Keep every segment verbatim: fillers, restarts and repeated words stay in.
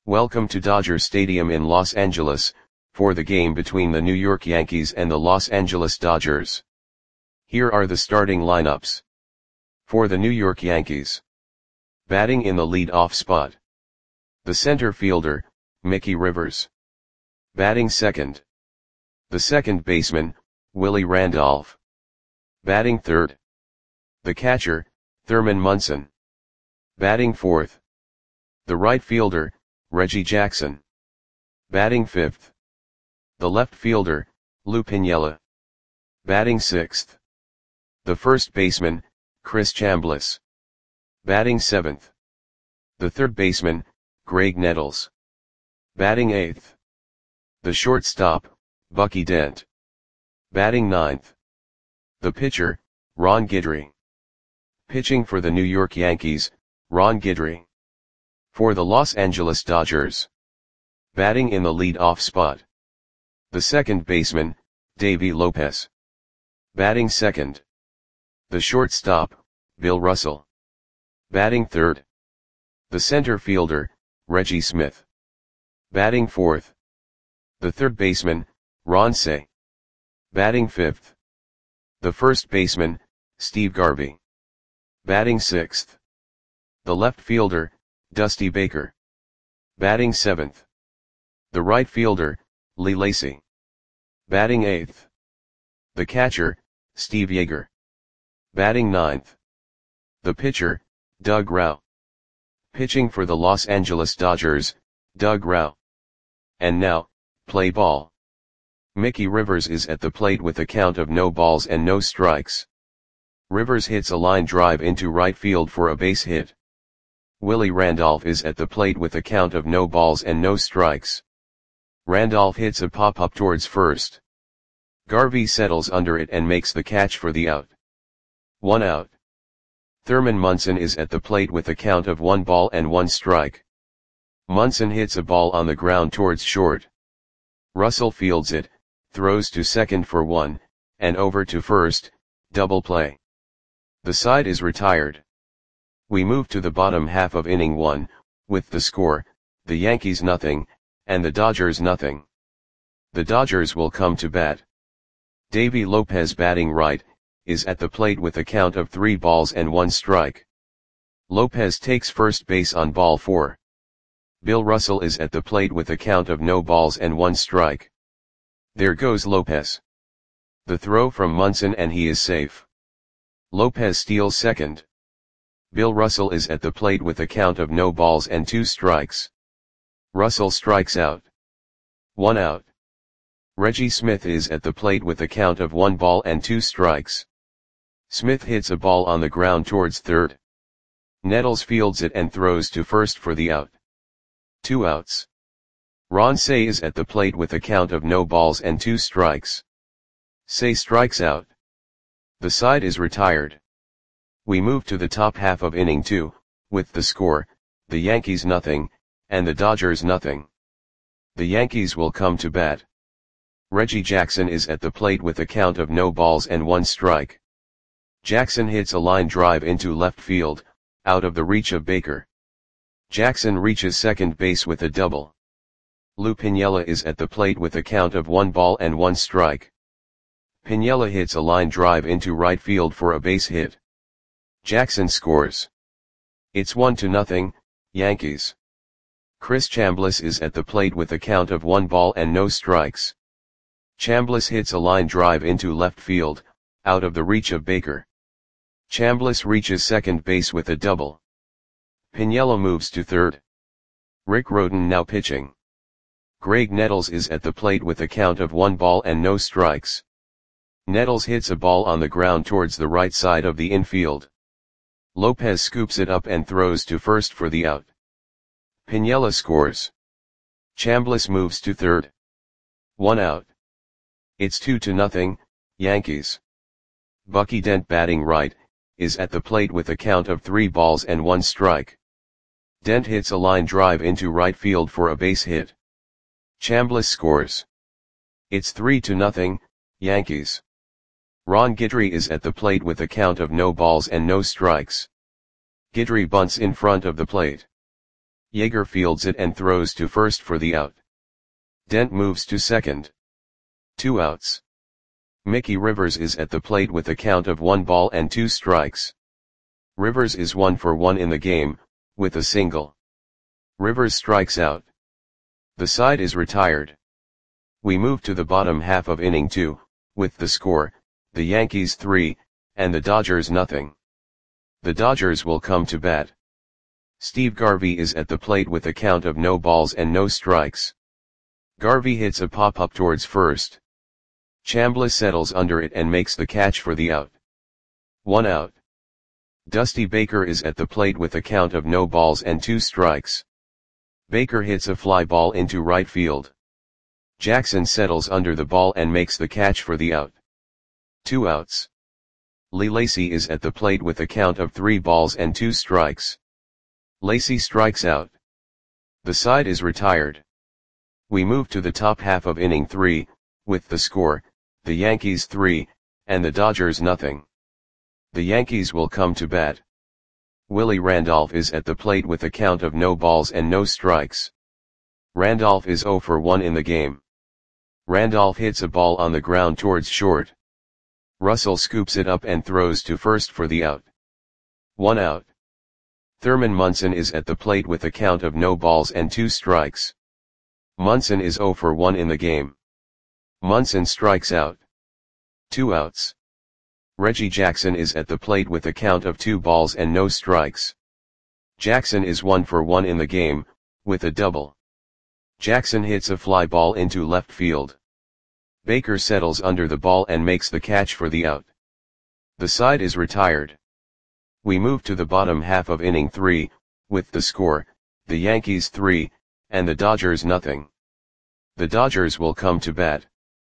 Welcome to Dodger Stadium in Los Angeles, for the game between the New York Yankees and the Los Angeles Dodgers. Here are the starting lineups. For the New York Yankees. Batting in the lead-off spot. The center fielder, Mickey Rivers. Batting second. The second baseman, Willie Randolph. Batting third. The catcher, Thurman Munson. Batting fourth. The right fielder, Reggie Jackson. Batting fifth. The left fielder, Lou Piniella. Batting sixth. The first baseman, Chris Chambliss. Batting seventh. The third baseman, Graig Nettles. Batting eighth. The shortstop, Bucky Dent. Batting ninth. The pitcher, Ron Guidry. Pitching for the New York Yankees, Ron Guidry. For the Los Angeles Dodgers. Batting in the lead-off spot. The second baseman, Davey Lopez. Batting second. The shortstop, Bill Russell. Batting third. The center fielder, Reggie Smith. Batting fourth. The third baseman, Ron Cey. Batting fifth. The first baseman, Steve Garvey. Batting sixth. The left fielder, Dusty Baker. Batting seventh. The right fielder, Lee Lacy. Batting eighth. The catcher, Steve Yeager. Batting ninth. The pitcher, Doug Rauch. Pitching for the Los Angeles Dodgers, Doug Rauch. And now, play ball. Mickey Rivers is at the plate with a count of no balls and no strikes. Rivers hits a line drive into right field for a base hit. Willie Randolph is at the plate with a count of no balls and no strikes. Randolph hits a pop-up towards first. Garvey settles under it and makes the catch for the out. One out. Thurman Munson is at the plate with a count of one ball and one strike. Munson hits a ball on the ground towards short. Russell fields it, throws to second for one, and over to first, double play. The side is retired. We move to the bottom half of inning one, with the score, the Yankees nothing, and the Dodgers nothing. The Dodgers will come to bat. Davey Lopez batting right, is at the plate with a count of three balls and one strike. Lopez takes first base on ball four. Bill Russell is at the plate with a count of no balls and one strike. There goes Lopez. The throw from Munson and he is safe. Lopez steals second. Bill Russell is at the plate with a count of no balls and two strikes. Russell strikes out. One out. Reggie Smith is at the plate with a count of one ball and two strikes. Smith hits a ball on the ground towards third. Nettles fields it and throws to first for the out. Two outs. Ron Cey is at the plate with a count of no balls and two strikes. Cey strikes out. The side is retired. We move to the top half of inning two, with the score, the Yankees nothing, and the Dodgers nothing. The Yankees will come to bat. Reggie Jackson is at the plate with a count of no balls and one strike. Jackson hits a line drive into left field, out of the reach of Baker. Jackson reaches second base with a double. Lou Piniella is at the plate with a count of one ball and one strike. Piniella hits a line drive into right field for a base hit. Jackson scores. It's one to nothing, Yankees. Chris Chambliss is at the plate with a count of one ball and no strikes. Chambliss hits a line drive into left field, out of the reach of Baker. Chambliss reaches second base with a double. Piniella moves to third. Rick Rhoden now pitching. Graig Nettles is at the plate with a count of one ball and no strikes. Nettles hits a ball on the ground towards the right side of the infield. Lopez scoops it up and throws to first for the out. Piniella scores. Chambliss moves to third. One out. It's two to nothing, Yankees. Bucky Dent batting right, is at the plate with a count of three balls and one strike. Dent hits a line drive into right field for a base hit. Chambliss scores. It's three to nothing, Yankees. Ron Guidry is at the plate with a count of no balls and no strikes. Guidry bunts in front of the plate. Yeager fields it and throws to first for the out. Dent moves to second. Two outs. Mickey Rivers is at the plate with a count of one ball and two strikes. Rivers is one for one in the game, with a single. Rivers strikes out. The side is retired. We move to the bottom half of inning two, with the score, the Yankees three, and the Dodgers nothing. The Dodgers will come to bat. Steve Garvey is at the plate with a count of no balls and no strikes. Garvey hits a pop-up towards first. Chambliss settles under it and makes the catch for the out. One out. Dusty Baker is at the plate with a count of no balls and two strikes. Baker hits a fly ball into right field. Jackson settles under the ball and makes the catch for the out. Two outs. Lee Lacy is at the plate with a count of three balls and two strikes. Lacy strikes out. The side is retired. We move to the top half of inning three, with the score, the Yankees three, and the Dodgers nothing. The Yankees will come to bat. Willie Randolph is at the plate with a count of no balls and no strikes. Randolph is oh for one in the game. Randolph hits a ball on the ground towards short. Russell scoops it up and throws to first for the out. One out. Thurman Munson is at the plate with a count of no balls and two strikes. Munson is oh for one in the game. Munson strikes out. Two outs. Reggie Jackson is at the plate with a count of two balls and no strikes. Jackson is one for one in the game, with a double. Jackson hits a fly ball into left field. Baker settles under the ball and makes the catch for the out. The side is retired. We move to the bottom half of inning three, with the score, the Yankees three, and the Dodgers nothing. The Dodgers will come to bat.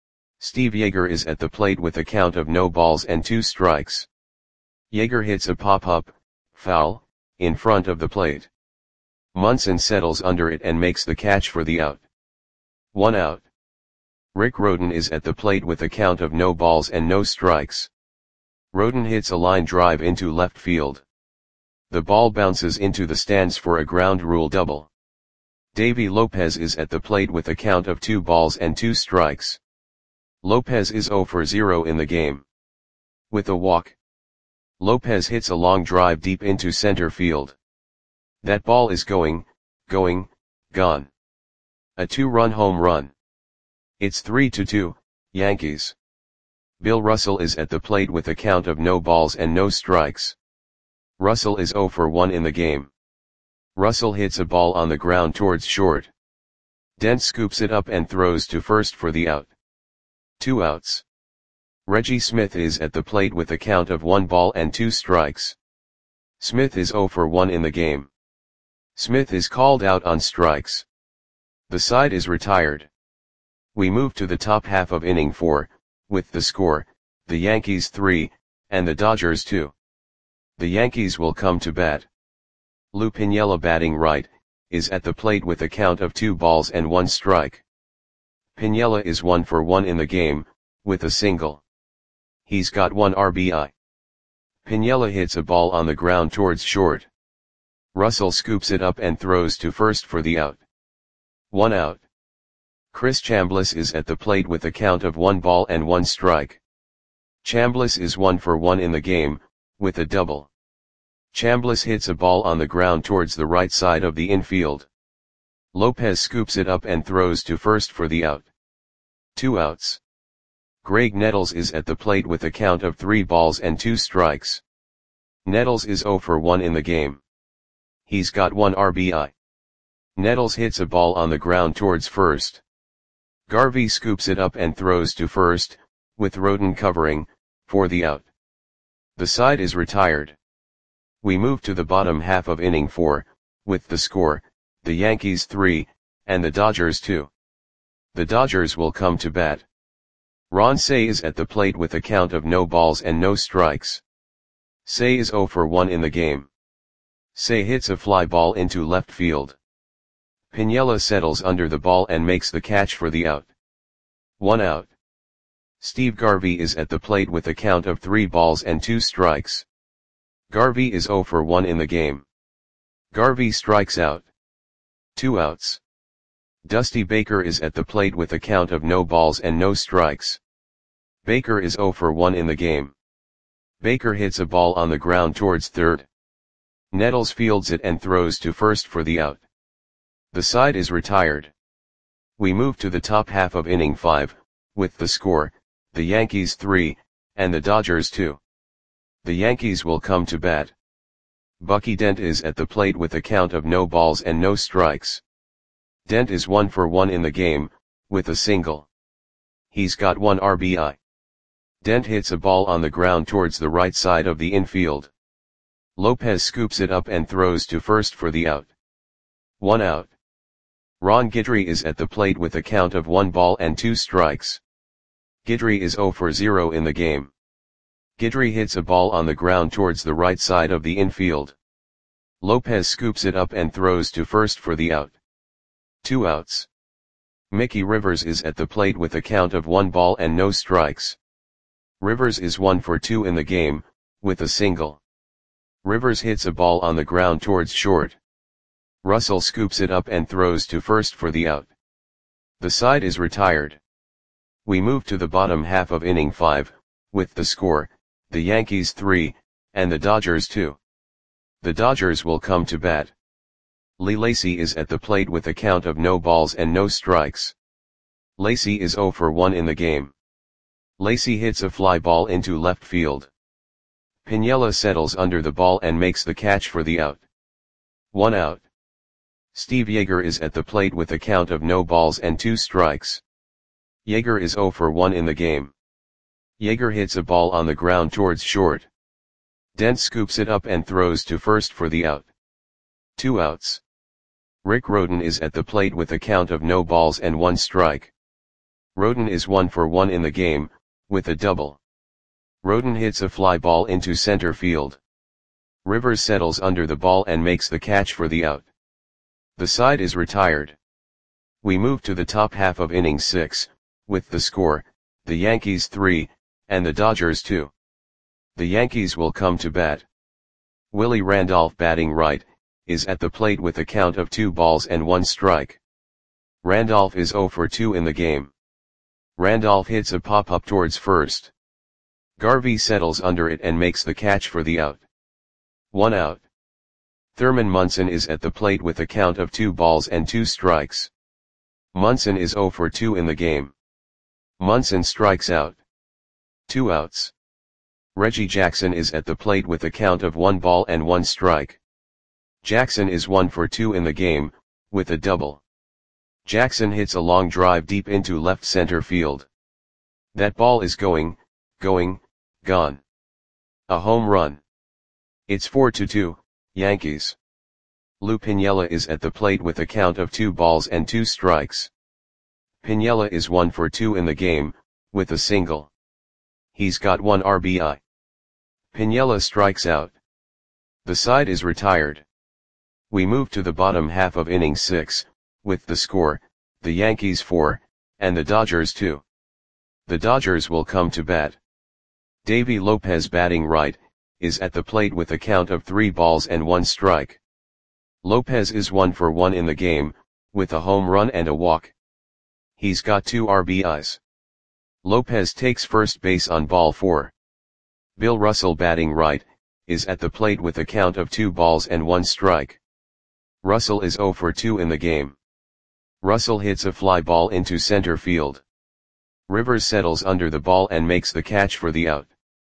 Steve Yeager is at the plate with a count of no balls and two strikes. Yeager hits a pop-up, foul, in front of the plate. Munson settles under it and makes the catch for the out. One out. Rick Rhoden is at the plate with a count of no balls and no strikes. Rhoden hits a line drive into left field. The ball bounces into the stands for a ground rule double. Davy Lopez is at the plate with a count of two balls and two strikes. Lopez is oh for zero in the game. With a walk. Lopez hits a long drive deep into center field. That ball is going, going, gone. A two-run home run. It's three to two, Yankees. Bill Russell is at the plate with a count of no balls and no strikes. Russell is oh for one in the game. Russell hits a ball on the ground towards short. Dent scoops it up and throws to first for the out. Two outs. Reggie Smith is at the plate with a count of one ball and two strikes. Smith is oh for one in the game. Smith is called out on strikes. The side is retired. We move to the top half of inning four, with the score, the Yankees three, and the Dodgers two. The Yankees will come to bat. Lou Piniella, batting right, is at the plate with a count of two balls and one strike. Piniella is one for one in the game, with a single. He's got one R B I. Piniella hits a ball on the ground towards short. Russell scoops it up and throws to first for the out. One out. Chris Chambliss is at the plate with a count of one ball and one strike. Chambliss is one for one in the game, with a double. Chambliss hits a ball on the ground towards the right side of the infield. Lopez scoops it up and throws to first for the out. Two outs. Greg Nettles is at the plate with a count of three balls and two strikes. Nettles is oh for one in the game. He's got one R B I. Nettles hits a ball on the ground towards first. Garvey scoops it up and throws to first, with Rhoden covering, for the out. The side is retired. We move to the bottom half of inning four, with the score, the Yankees three, and the Dodgers two. The Dodgers will come to bat. Ron Cey is at the plate with a count of no balls and no strikes. Cey is oh for one in the game. Cey hits a fly ball into left field. Piniella settles under the ball and makes the catch for the out. One out. Steve Garvey is at the plate with a count of three balls and two strikes. Garvey is oh for one in the game. Garvey strikes out. Two outs. Dusty Baker is at the plate with a count of no balls and no strikes. Baker is oh for one in the game. Baker hits a ball on the ground towards third. Nettles fields it and throws to first for the out. The side is retired. We move to the top half of inning five, with the score, the Yankees three, and the Dodgers two. The Yankees will come to bat. Bucky Dent is at the plate with a count of no balls and no strikes. Dent is one for one in the game, with a single. He's got one R B I. Dent hits a ball on the ground towards the right side of the infield. Lopez scoops it up and throws to first for the out. One out. Ron Guidry is at the plate with a count of one ball and two strikes. Guidry is oh for zero in the game. Guidry hits a ball on the ground towards the right side of the infield. Lopez scoops it up and throws to first for the out. Two outs. Mickey Rivers is at the plate with a count of one ball and no strikes. Rivers is one for two in the game, with a single. Rivers hits a ball on the ground towards short. Russell scoops it up and throws to first for the out. The side is retired. We move to the bottom half of inning five, with the score, the Yankees three, and the Dodgers two. The Dodgers will come to bat. Lee Lacy is at the plate with a count of no balls and no strikes. Lacy is oh for one in the game. Lacy hits a fly ball into left field. Piniella settles under the ball and makes the catch for the out. One out. Steve Yeager is at the plate with a count of no balls and two strikes. Yeager is oh for one in the game. Yeager hits a ball on the ground towards short. Dent scoops it up and throws to first for the out. Two outs. Rick Rhoden is at the plate with a count of no balls and one strike. Rhoden is one for one in the game, with a double. Rhoden hits a fly ball into center field. Rivers settles under the ball and makes the catch for the out. The side is retired. We move to the top half of inning six, with the score, the Yankees three, and the Dodgers two. The Yankees will come to bat. Willie Randolph, batting right, is at the plate with a count of two balls and one strike. Randolph is oh for two in the game. Randolph hits a pop-up towards first. Garvey settles under it and makes the catch for the out. One out. Thurman Munson is at the plate with a count of two balls and two strikes. Munson is oh for two in the game. Munson strikes out. Two outs. Reggie Jackson is at the plate with a count of one ball and one strike. Jackson is one for two in the game, with a double. Jackson hits a long drive deep into left center field. That ball is going, going, gone. A home run. It's four to two, Yankees. Lou Piniella is at the plate with a count of two balls and two strikes. Piniella is one for two in the game, with a single. He's got one R B I. Piniella strikes out. The side is retired. We move to the bottom half of inning six, with the score, the Yankees four, and the Dodgers two. The Dodgers will come to bat. Davy Lopez, batting right, is at the plate with a count of three balls and one strike. Lopez is one for one in the game, with a home run and a walk. He's got two R B Is. Lopez takes first base on ball four. Bill Russell, batting right, is at the plate with a count of two balls and one strike. Russell is oh for two in the game. Russell hits a fly ball into center field. Rivers settles under the ball and makes the catch for the out.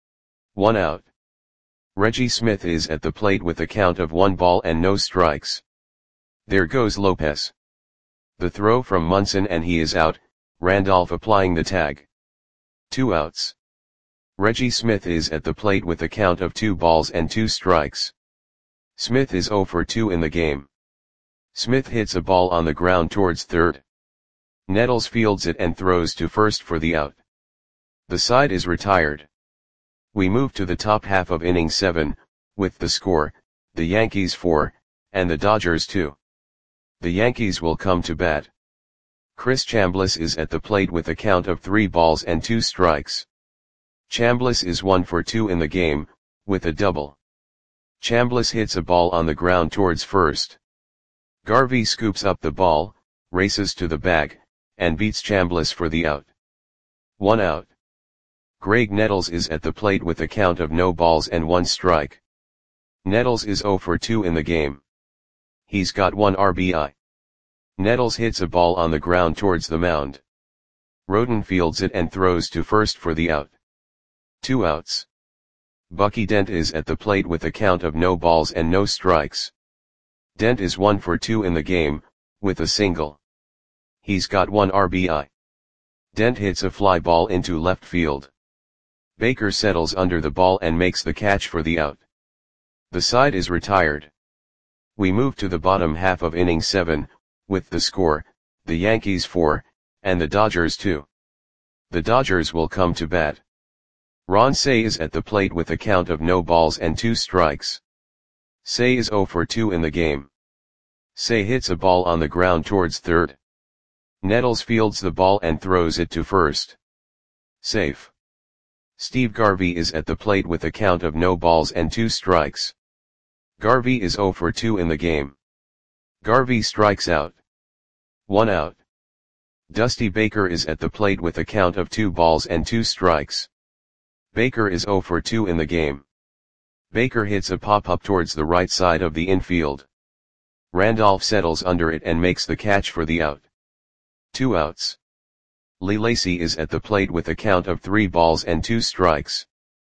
One out. Reggie Smith is at the plate with a count of one ball and no strikes. There goes Lopez. The throw from Munson and he is out, Randolph applying the tag. Two outs. Reggie Smith is at the plate with a count of two balls and two strikes. Smith is oh for two in the game. Smith hits a ball on the ground towards third. Nettles fields it and throws to first for the out. The side is retired. We move to the top half of inning seven, with the score, the Yankees four, and the Dodgers two. The Yankees will come to bat. Chris Chambliss is at the plate with a count of three balls and two strikes. Chambliss is one for two in the game, with a double. Chambliss hits a ball on the ground towards first. Garvey scoops up the ball, races to the bag, and beats Chambliss for the out. One out. Graig Nettles is at the plate with a count of no balls and one strike. Nettles is zero for two in the game. He's got one R B I. Nettles hits a ball on the ground towards the mound. Roden fields it and throws to first for the out. Two outs. Bucky Dent is at the plate with a count of no balls and no strikes. Dent is one for two in the game, with a single. He's got one R B I. Dent hits a fly ball into left field. Baker settles under the ball and makes the catch for the out. The side is retired. We move to the bottom half of inning seven, with the score, the Yankees four, and the Dodgers two. The Dodgers will come to bat. Ron Cey is at the plate with a count of no balls and two strikes. Cey is zero for two in the game. Cey hits a ball on the ground towards third. Nettles fields the ball and throws it to first. Safe. Steve Garvey is at the plate with a count of no balls and two strikes. Garvey is zero for two in the game. Garvey strikes out. One out. Dusty Baker is at the plate with a count of two balls and two strikes. Baker is zero for two in the game. Baker hits a pop-up towards the right side of the infield. Randolph settles under it and makes the catch for the out. Two outs. Lee Lacy is at the plate with a count of three balls and two strikes.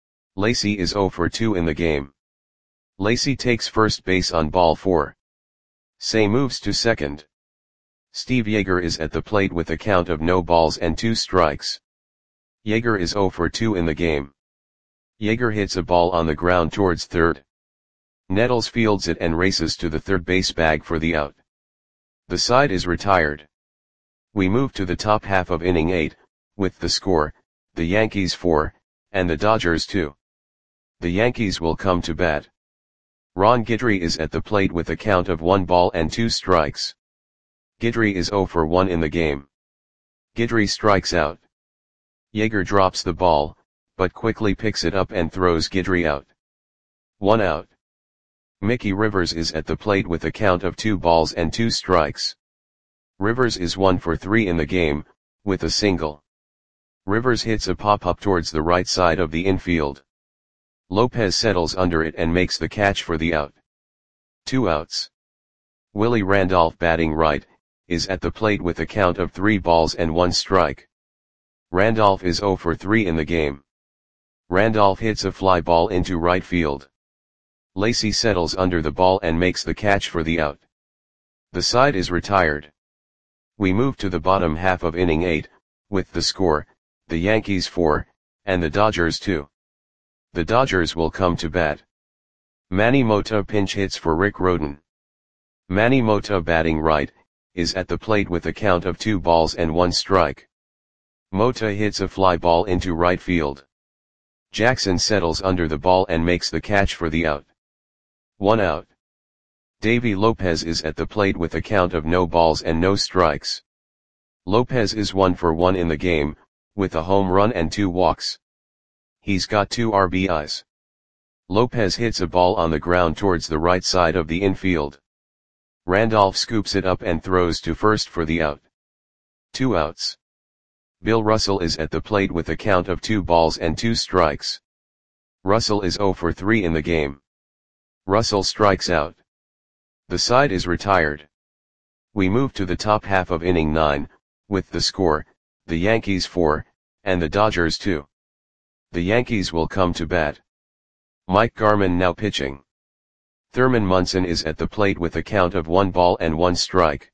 Lacy is zero for two in the game. Lacy takes first base on ball four. Cey moves to second. Steve Yeager is at the plate with a count of no balls and two strikes. Yeager is zero for two in the game. Yeager hits a ball on the ground towards third. Nettles fields it and races to the third base bag for the out. The side is retired. We move to the top half of inning eight, with the score, the Yankees four, and the Dodgers two. The Yankees will come to bat. Ron Guidry is at the plate with a count of one ball and two strikes. Guidry is zero for one in the game. Guidry strikes out. Yeager drops the ball, but quickly picks it up and throws Guidry out. One out. Mickey Rivers is at the plate with a count of two balls and two strikes. Rivers is one for three in the game, with a single. Rivers hits a pop-up towards the right side of the infield. Lopez settles under it and makes the catch for the out. Two outs. Willie Randolph, batting right, is at the plate with a count of three balls and one strike. Randolph is zero for three in the game. Randolph hits a fly ball into right field. Lacy settles under the ball and makes the catch for the out. The side is retired. We move to the bottom half of inning eight, with the score, the Yankees four, and the Dodgers two. The Dodgers will come to bat. Manny Mota pinch hits for Rick Roden. Manny Mota, batting right, is at the plate with a count of two balls and one strike. Mota hits a fly ball into right field. Jackson settles under the ball and makes the catch for the out. One out. Davy Lopez is at the plate with a count of no balls and no strikes. Lopez is one for one in the game, with a home run and two walks. He's got two R B Is. Lopez hits a ball on the ground towards the right side of the infield. Randolph scoops it up and throws to first for the out. Two outs. Bill Russell is at the plate with a count of two balls and two strikes. Russell is zero for three in the game. Russell strikes out. The side is retired. We move to the top half of inning nine, with the score, the Yankees four, and the Dodgers two. The Yankees will come to bat. Mike Garman now pitching. Thurman Munson is at the plate with a count of one ball and one strike.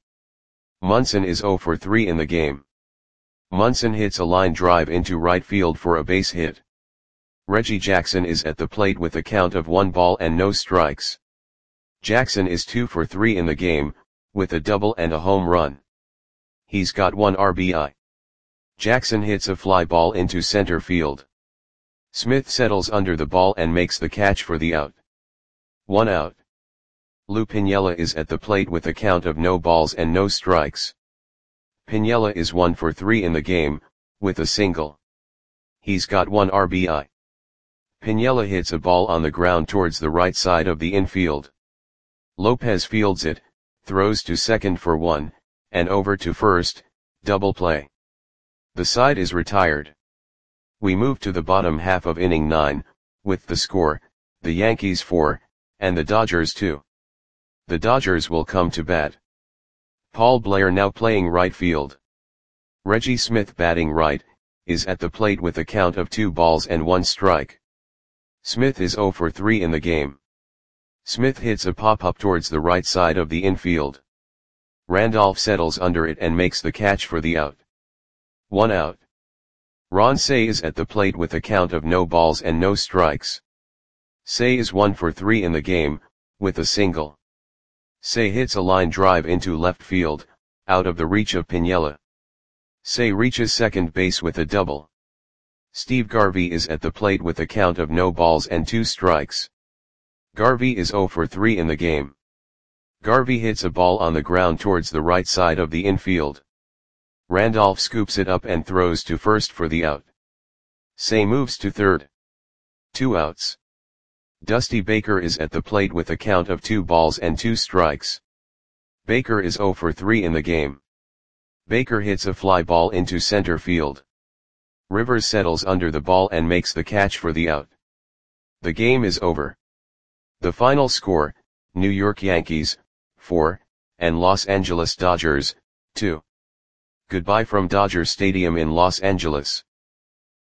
Munson is zero for three in the game. Munson hits a line drive into right field for a base hit. Reggie Jackson is at the plate with a count of one ball and no strikes. Jackson is two for three in the game, with a double and a home run. He's got one R B I. Jackson hits a fly ball into center field. Smith settles under the ball and makes the catch for the out. One out. Lou Piniella is at the plate with a count of no balls and no strikes. Piniella is one for three in the game, with a single. He's got one R B I. Piniella hits a ball on the ground towards the right side of the infield. Lopez fields it, throws to second for one, and over to first, double play. The side is retired. We move to the bottom half of inning nine, with the score, the Yankees four, and the Dodgers two. The Dodgers will come to bat. Paul Blair now playing right field. Reggie Smith batting right, is at the plate with a count of two balls and one strike. Smith is zero for three in the game. Smith hits a pop-up towards the right side of the infield. Randolph settles under it and makes the catch for the out. One out. Ron Cey is at the plate with a count of no balls and no strikes. Cey is one for three in the game, with a single. Cey hits a line drive into left field, out of the reach of Piniella. Cey reaches second base with a double. Steve Garvey is at the plate with a count of no balls and two strikes. Garvey is zero for three in the game. Garvey hits a ball on the ground towards the right side of the infield. Randolph scoops it up and throws to first for the out. Cey moves to third. Two outs. Dusty Baker is at the plate with a count of two balls and two strikes. Baker is zero for three in the game. Baker hits a fly ball into center field. Rivers settles under the ball and makes the catch for the out. The game is over. The final score, New York Yankees, four, and Los Angeles Dodgers, two. Goodbye from Dodger Stadium in Los Angeles.